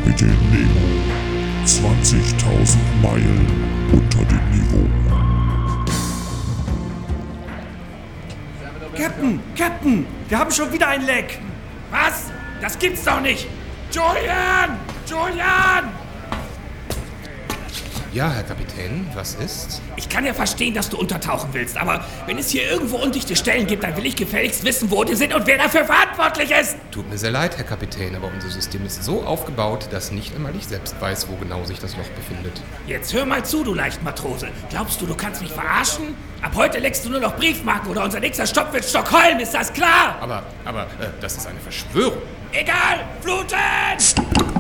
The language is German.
Kapitän Nemo. 20.000 Meilen unter dem Niveau. Captain, wir haben schon wieder ein Leck. Was? Das gibt's doch nicht! Julian! Ja, Herr Kapitän, was ist? Ich kann ja verstehen, dass du untertauchen willst, aber wenn es hier irgendwo undichte Stellen gibt, dann will ich gefälligst wissen, wo die sind und wer dafür verantwortlich ist! Tut mir sehr leid, Herr Kapitän, aber unser System ist so aufgebaut, dass nicht einmal ich selbst weiß, wo genau sich das Loch befindet. Jetzt hör mal zu, du Leichtmatrose. Glaubst du kannst mich verarschen? Ab heute leckst du nur noch Briefmarken oder unser nächster Stopp wird Stockholm, ist das klar? Aber, das ist eine Verschwörung. Egal! Fluten!